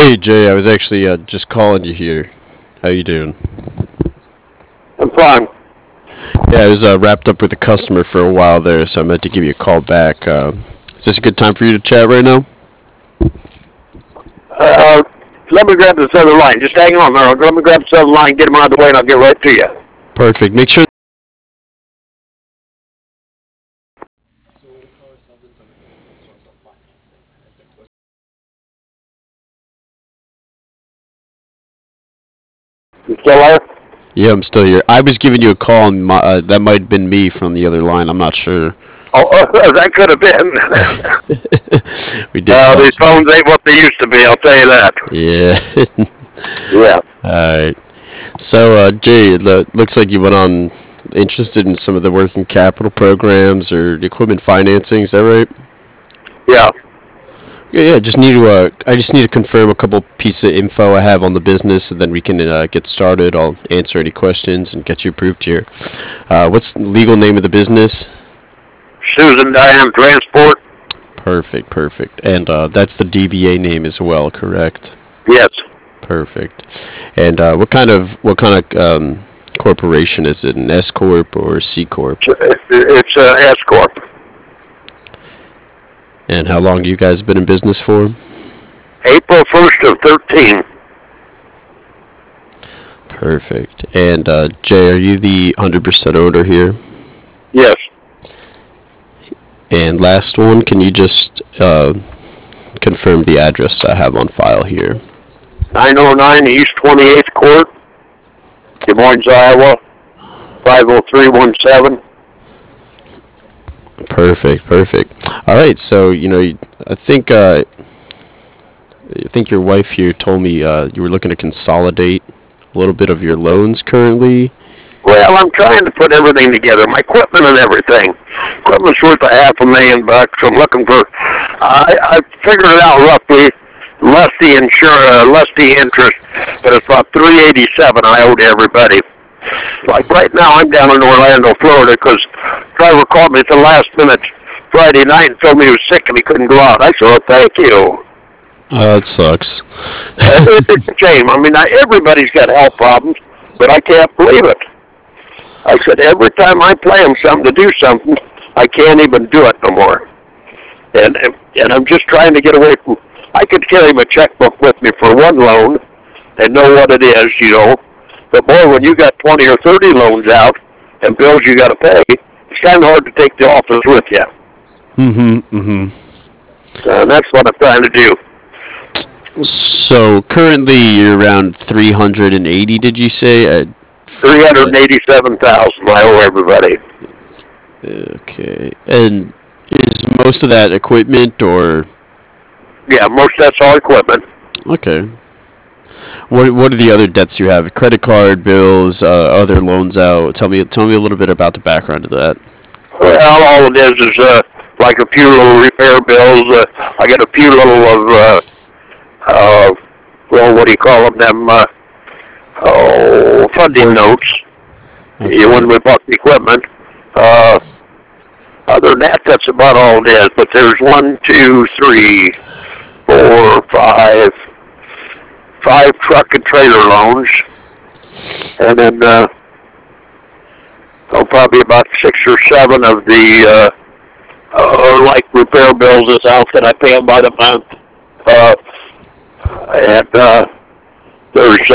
Hey Jay, I was actually just calling you here. How you doing? I'm fine. Yeah, I was wrapped up with a customer for a while there, so I meant to give you a call back. Is this a good time for you to chat right now? Uh, Let me grab this other line. Just hang on there. Let me grab this other line, get him out of the way, and I'll get right to you. Perfect. Make sure. You still there? Yeah, I'm still here. I was giving you a call, and that might have been me from the other line. I'm not sure. Oh, that could have been. We did call These each other. phones ain't what they used to be, I'll tell you that. Yeah. Yeah. All right. So, Jay, it looks like you went on interested in some of the working capital programs or equipment financing. Is that right? Yeah. Yeah. Just need to. I just need to confirm a couple pieces of info I have on the business, and then we can get started. I'll answer any questions and get you approved here. What's the legal name of the business? Susan Diane Transport? Perfect. Perfect. And that's the DBA name as well, correct? Yes. Perfect. And what kind of corporation is it? An S corp or C corp? It's S Corp. And how long do you guys been in business for? April 1st of 13. Perfect. And Jay, are you the 100% owner here? Yes. And last one, can you just confirm the address I have on file here? 909 East 28th Court, Des Moines, Iowa, 50317. Perfect, perfect. All right, so I think your wife here told me you were looking to consolidate a little bit of your loans currently. Well, I'm trying to put everything together, my equipment and everything. Equipment's worth $500,000. I'm looking for. I figured it out roughly, less the interest, but it's about 387 I owe to everybody. Like right now, I'm down in Orlando, Florida, because driver called me at the last minute Friday night and told me he was sick and he couldn't go out. I said, "Well, thank you." That sucks. It's a shame. I mean, everybody's got health problems, but I can't believe it. I said, every time I play them something to do something, I can't even do it no more. And I'm just trying to get away from. I could carry my checkbook with me for one loan and know what it is. But boy, when you got 20 or 30 loans out and bills you got to pay, it's kind of hard to take the office with you. And that's what I'm trying to do. So currently you're around 380, did you say? 387,000 I owe everybody. Okay. And is most of that equipment or Yeah, most of that's all equipment. okay? What are the other debts you have? Credit card bills, other loans out. Tell me a little bit about the background of that. Well, all it is like a few little repair bills. I got a few little uh, well, what do you call them? Funding notes. Okay. When we bought the equipment. Uh, Other than that, that's about all it is. But there's one, two, three, four, five truck and trailer loans, and then probably about 6 or 7 of the like repair bills that's out that I pay them by the month. Uh, and there's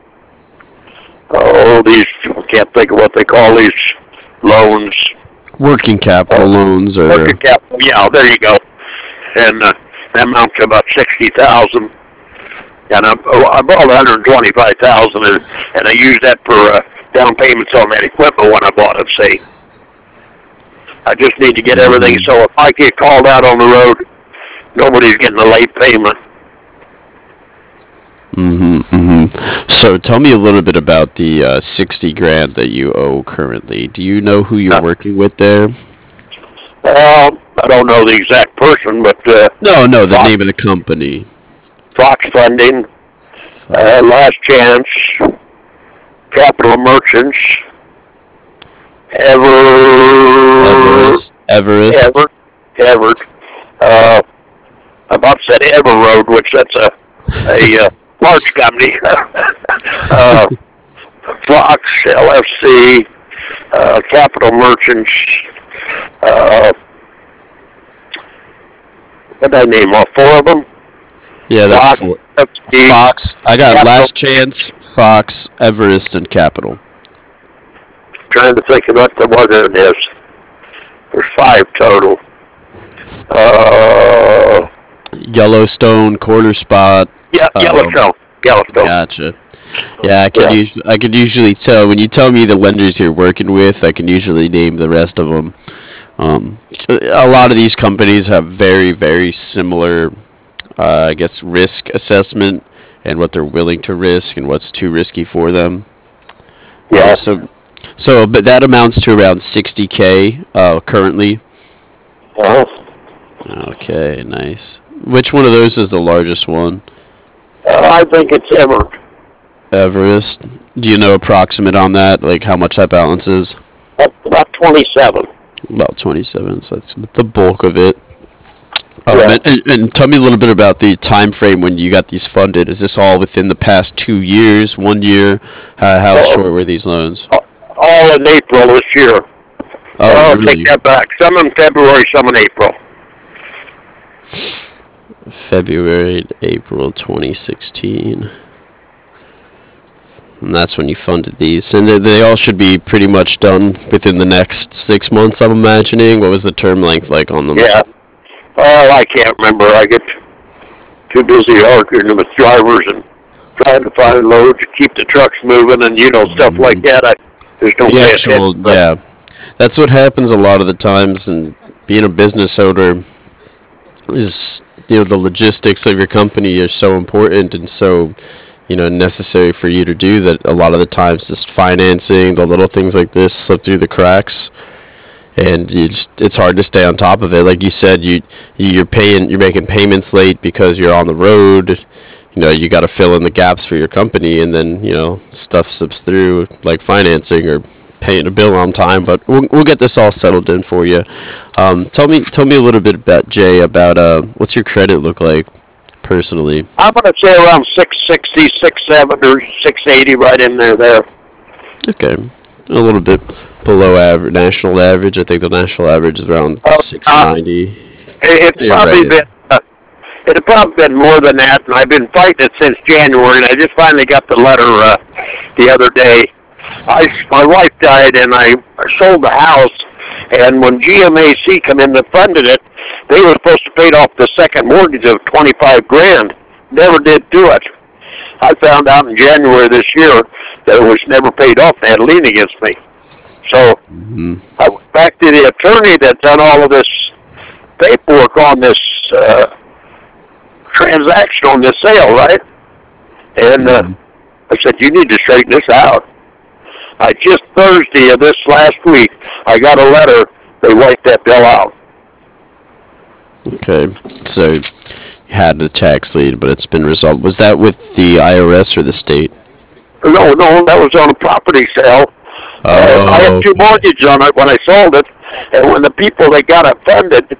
these, I can't think of what they call these loans. Working capital Uh, loans Working or capital. Yeah, there you go. And that amounts to about 60,000. And I bought 125,000, and I used that for down payments on that equipment when I bought it. See, I just need to get everything mhm. so if I get called out on the road, nobody's getting a late payment. So tell me a little bit about the 60 grand that you owe currently. Do you know who you're Uh, working with there? I don't know the exact person, but No, no, the Fox, name of the company. Fox Funding, Fox. Last Chance, Capital Merchants, Ever, Everest. Everest. Ever, Everett. Uh, I about said Ever Road, which that's a a large company, Fox, LFC, Capital Merchants, uh, what did I name all four of them? Yeah, that's Fox, four. LFC, Fox. I got Capital. Last Chance, Fox, Everest, and Capital. Trying to think of what the one it is. There's five total. Uh, Yellowstone, Quarter Spot. yeah, Um, Yellowstone. Yellowstone. gotcha. Yeah, Yeah. I could usually tell when you tell me the lenders you're working with. I can usually name the rest of them. A lot of these companies have very similar, I guess, risk assessment and what they're willing to risk and what's too risky for them. Yeah. So, but that amounts to around 60K currently. Uh-huh. Okay, nice. Which one of those is the largest one? I think it's ever. Everest. Do you know approximate on that? Like how much that balance is? That's about 27. About 27. So that's the bulk of it. Yeah. And tell me a little bit about the time frame when you got these funded. Is this all within the past 2 years, 1 year? How Oh, short were these loans? all in April this year. Oh, I'll take really? that back. Some in February, some in April. February to April 2016. And that's when you funded these. And they all should be pretty much done within the next 6 months, I'm imagining. What was the term length like on them? Yeah. Oh, I can't remember. I get too busy arguing with drivers and trying to find loads to keep the trucks moving and, stuff like Mhm. that. I just don't The pay actual, attention. But, yeah. That's what happens a lot of the times. And being a business owner is, the logistics of your company are so important and so, necessary for you to do that a lot of the times just financing, the little things like this slip through the cracks. And it's hard to stay on top of it. Like you said, you're making payments late because you're on the road. You got to fill in the gaps for your company, and then stuff slips through like financing or paying a bill on time. But we'll get this all settled in for you. Tell me a little bit about Jay about what's your credit look like personally. I'm going to say around 660, 670, or 680, right in there. Okay, a little bit below average, national average. I think the national average is around Uh, uh, 690. it's You're probably right. been It'd probably been more than that, and I've been fighting it since January, and I just finally got the letter the other day. My wife died, and I sold the house, and when GMAC come in and funded it, they were supposed to pay off the second mortgage of 25 grand. Never did do it. I found out in January this year that it was never paid off. They had a lien against me. So Hmm. I went back to the attorney that done all of this paperwork on this transaction on this sale, right? And Hmm. I said, you need to straighten this out. I just Thursday of this last week, I got a letter. They wiped that bill out. Okay, so you had the tax lien, but it's been resolved. Was that with the IRS or the state? No, that was on a property sale. I had Oh, two okay. mortgages on it when I sold it, and when the people that got it funded,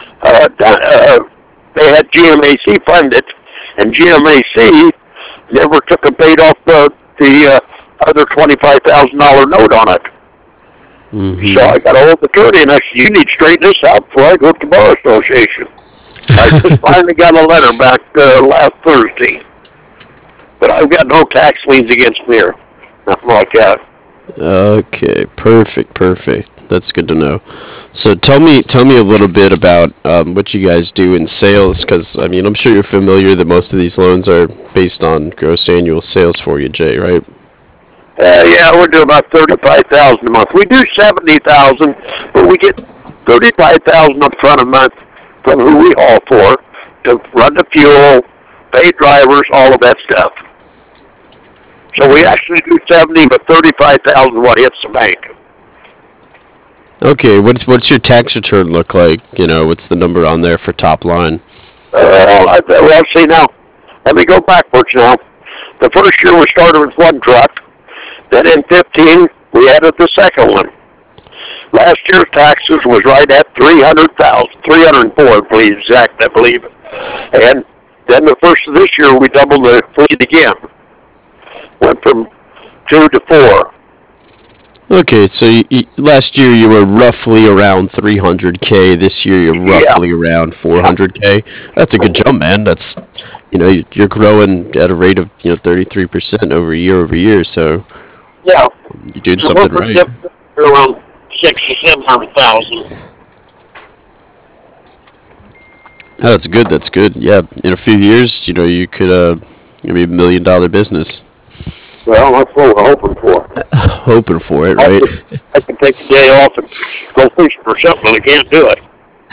they had GMAC funded, and GMAC never took and paid off the other $25,000 note on it. So Hmm. I got a hold of the attorney, and I said, you need to straighten this out before I go to the bar association. I just finally got a letter back last Thursday, but I've got no tax liens against me or nothing like that. Okay, perfect. That's good to know. So tell me a little bit about what you guys do in sales, because I mean I'm sure you're familiar that most of these loans are based on gross annual sales for you, Jay, right? Yeah, we're doing about 35,000 a month. We do 70,000, but we get 35,000 up front a month from who we haul for to run the fuel, pay drivers, all of that stuff. So we actually do 70, but 35,000 what hits the bank. Okay, what's your tax return look like? What's the number on there for top line? Well, see now, let me go backwards now. The first year we started with one truck. Then in 15 we added the second one. Last year's taxes was right at 300,000, 304 to be exact, I believe. And Then the first of this year, we doubled the fleet again. Went from 2 to 4. Okay, so last year you were roughly around 300K. This year you're Yeah. roughly around 400K. That's a good jump, man. That's, you're growing at a rate of 33% over year. So Yeah. you're doing So something we're right. around 600,000 or 700,000. Oh, that's good. That's good. Yeah, in a few years, you could be $1 million business. Well, that's what we're hoping for. Hoping for it, I right? could take the day off and go fishing or something, but I can't do it.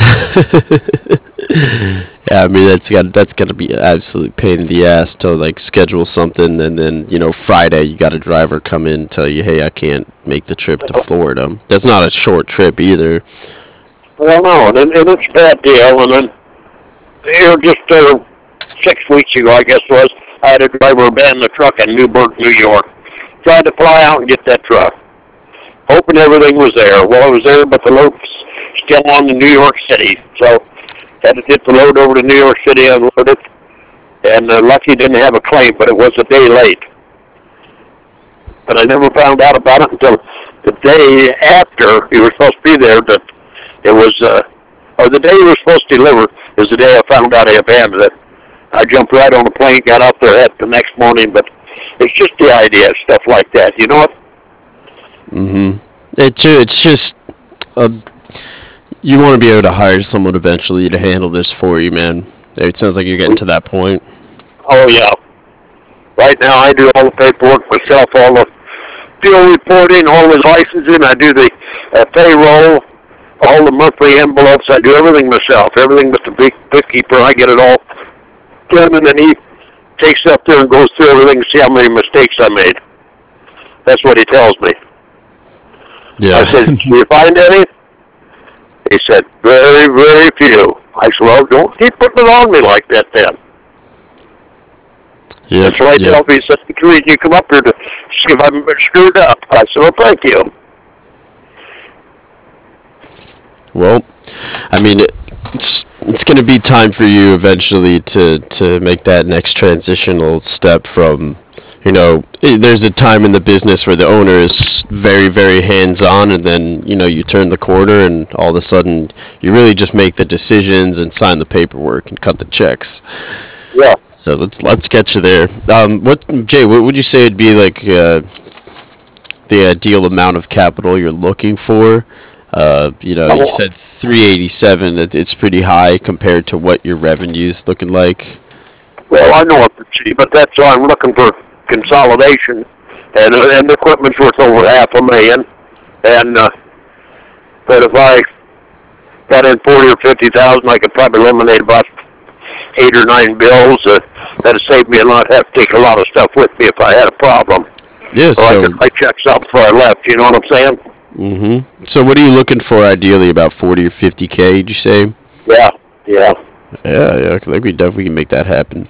Yeah, I mean that's gotta be an absolute pain in the ass to like schedule something and then Friday you got a driver come in and tell you, hey, I can't make the trip to Florida. That's not a short trip either. Well, no, and it's a bad deal. And then just 6 weeks ago, I guess it was, I had a driver abandon the truck in Newburgh, New York. Tried to fly out and get that truck, hoping everything was there. Well, it was there, but the load was still on to New York City. So had to get the load over to New York City, unload it, and lucky didn't have a claim, but it was a day late. But I never found out about it until the day after he was supposed to be there. That it was, or the day he was supposed to deliver is the day I found out he abandoned it. I jumped right on the plane, got out there the next morning, but it's just the idea, stuff like that. You know what? It's just uh, you want to be able to hire someone eventually to handle this for you, man. It sounds like you're getting to that point. Oh, yeah. Right now I do all the paperwork myself, all the fuel reporting, all the licensing. I do the payroll, all the monthly envelopes. I do everything myself, everything but the bookkeeper. I get it all done, and then he takes it up there and goes through everything to see how many mistakes I made. That's what he tells me. Yeah. I said, "Do you find any?" He said, "Very, very few." I said, "Well, don't keep putting it on me like that then." Yeah. That's what I tell him. He said, "The reason you come up here to see if I'm screwed up." I said, "Well, thank you." Well, I mean, it's going to be time for you eventually to make that next transitional step from, there's a time in the business where the owner is very, very hands-on, and then, you turn the corner, and all of a sudden, you really just make the decisions and sign the paperwork and cut the checks. Yeah. So let's get you there. What would you say would be like the ideal amount of capital you're looking for? You said 387. It's pretty high compared to what your revenue's looking like. Well, I know it's cheap, but that's why I'm looking for consolidation, and the equipment's worth over $500,000. And but if I got in 40 or 50,000, I could probably eliminate about 8 or 9 bills. That'd save me a lot. Have to take a lot of stuff with me if I had a problem. Yeah. So I So. could write checks out before I left. You know what I'm saying? So what are you looking for ideally? About 40 or 50K? Did you say? Yeah. Yeah. Yeah. I think we definitely can make that happen.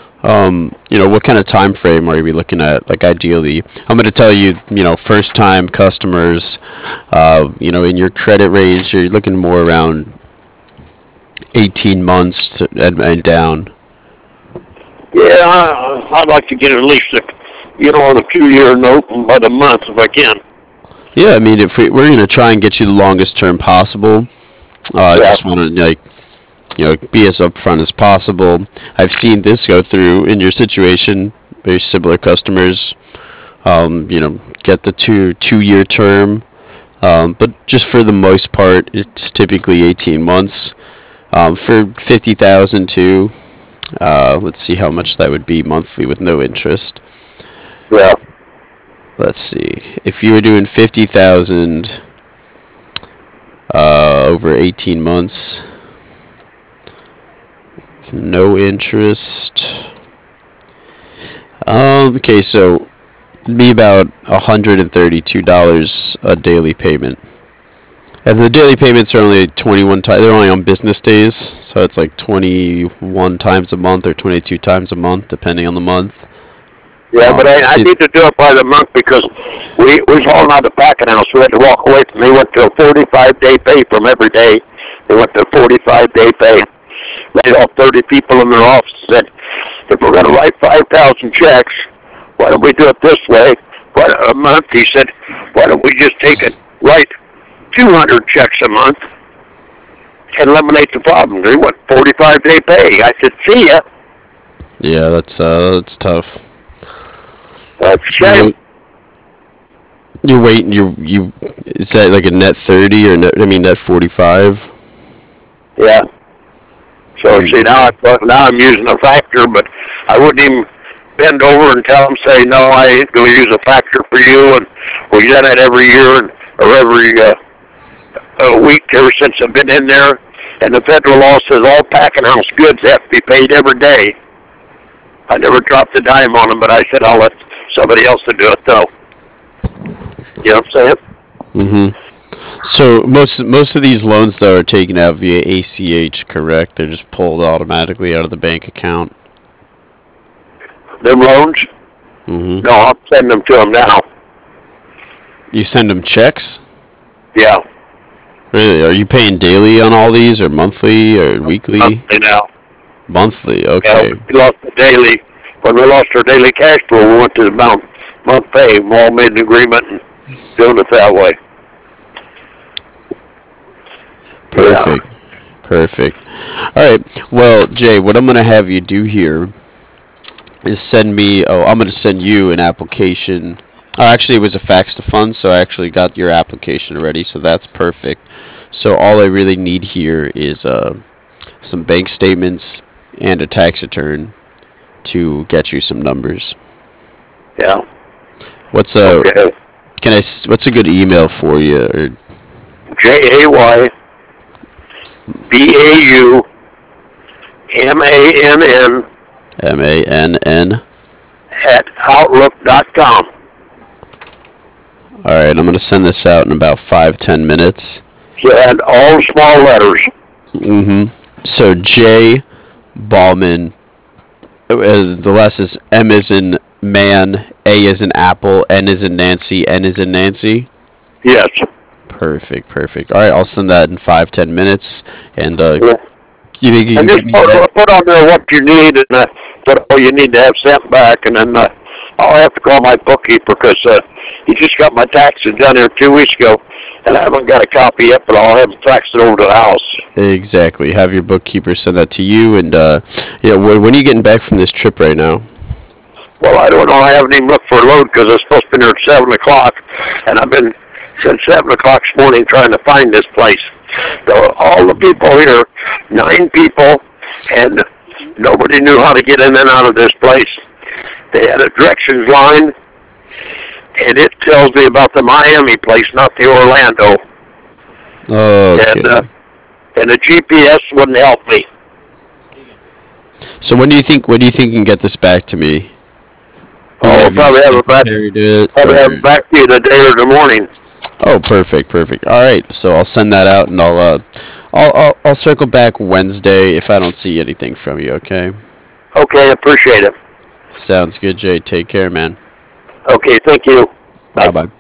What kind of time frame are we looking at? Like ideally, I'm going to tell you, first time customers, in your credit range, you're looking more around 18 months and down. Yeah, I'd like to get at least a 2-year note by the month if I can. Yeah, I mean, if we're going to try and get you the longest term possible, I Yeah. just want to be as upfront as possible. I've seen this go through in your situation. Very similar customers, get the two-year term, but just for the most part, it's typically 18 months. For 50,000 too. Let's see how much that would be monthly with no interest. Yeah. Let's see. If you were doing 50,000 over 18 months, no interest. Okay, so it'd be about $132 a daily payment. And the daily payments are only 21 times. They're only on business days, so it's like 21 times a month or 22 times a month, depending on the month. Yeah, but I See, need to do it by the month because we was hauling out the packing house. We had to walk away from. They went to a 45-day pay from every day. They went to a 45-day pay. laid off 30 people in their office. Said, if we're going to write 5,000 checks, why don't we do it this way? A month, he said, why don't we just write 200 checks a month and eliminate the problem? They want 45-day pay. I said, see ya. Yeah, that's tough. That's a shame. You're waiting. You is that like a net 30 or net 45? Yeah. So see now I'm using a factor, but I wouldn't even bend over and tell them, say, no, I ain't going to use a factor for you, and we've done it every year or every week ever since I've been in there. And the federal law says all packing house goods have to be paid every day. I never dropped a dime on them, but I said I'll let somebody else to do it, though. You know what I'm saying? Mm-hmm. So most of these loans, though, are taken out via ACH, correct? They're just pulled automatically out of the bank account. Them loans? Mm-hmm. No, I'm sending them to them now. You send them checks? Yeah. Really? Are you paying daily on all these, or monthly, or weekly? Monthly now. Monthly, okay. Yeah, we lost the daily. When we lost our daily cash flow, we went to the month pay. We all made an agreement and doing it that way. Perfect. Yeah. Perfect. All right. Well, Jay, what I'm going to have you do here is I'm going to send you an application. Actually, it was a fax to funds, so I actually got your application already, so that's perfect. So all I really need here is some bank statements and a tax return to get you some numbers. Yeah. What's a good email for you? Or JAYBAUMANN @outlook.com. All right, I'm going to send this out in about 5-10 minutes. Yeah, and all small letters. Mm-hmm. So J. Ballman. The last is M as in man, A as in apple, N as in Nancy, N as in Nancy. Yes. Perfect. All right, I'll send that in 5-10 minutes, and you think you and can just put on there what you need, and what all you need to have sent back, and then I'll have to call my bookkeeper because he just got my taxes done here 2 weeks ago, and I haven't got a copy yet, but I'll have it faxed over to the house. Exactly. Have your bookkeeper send that to you, and when are you getting back from this trip right now? Well, I don't know. I haven't even looked for a load because I was supposed to be there at 7 o'clock, and I've been since 7 o'clock this morning trying to find this place. So all the people here, 9 people, and nobody knew how to get in and out of this place. They had a directions line, and it tells me about the Miami place, not the Orlando. Oh, okay. And the GPS wouldn't help me. So when do you think you can get this back to me? I'll probably have it back. Have it back to you today or the morning. Oh, perfect. All right, so I'll send that out, and I'll circle back Wednesday if I don't see anything from you. Okay. Okay, appreciate it. Sounds good, Jay. Take care, man. Okay, thank you. Bye.